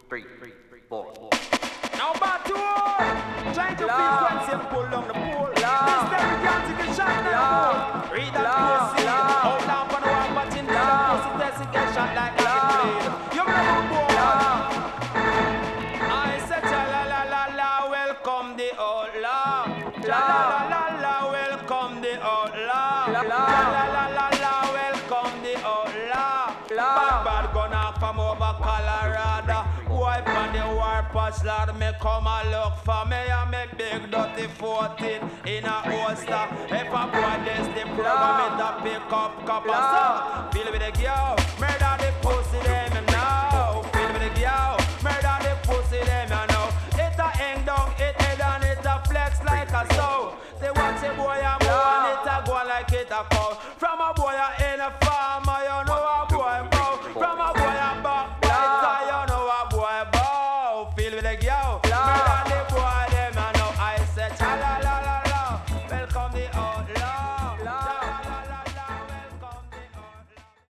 3, 4. Now back to war. Trying to frequency and pull down the pole. This time we can't take a shot now. Read that pussy. Hold down for the one, but in the pussy test it get shot like a blade. You remember boy? I said la la la la, welcome the outlaw. La la la la la, welcome the outlaw. La la la la la, welcome the outlaw. Bad gonna come over Colorado. Wipe on the warpath, Lord, me come and look for me and me big dirty 14 in a holster. If a boy this the program, it a pick up couple. So, feel with the girl, murder the pussy then.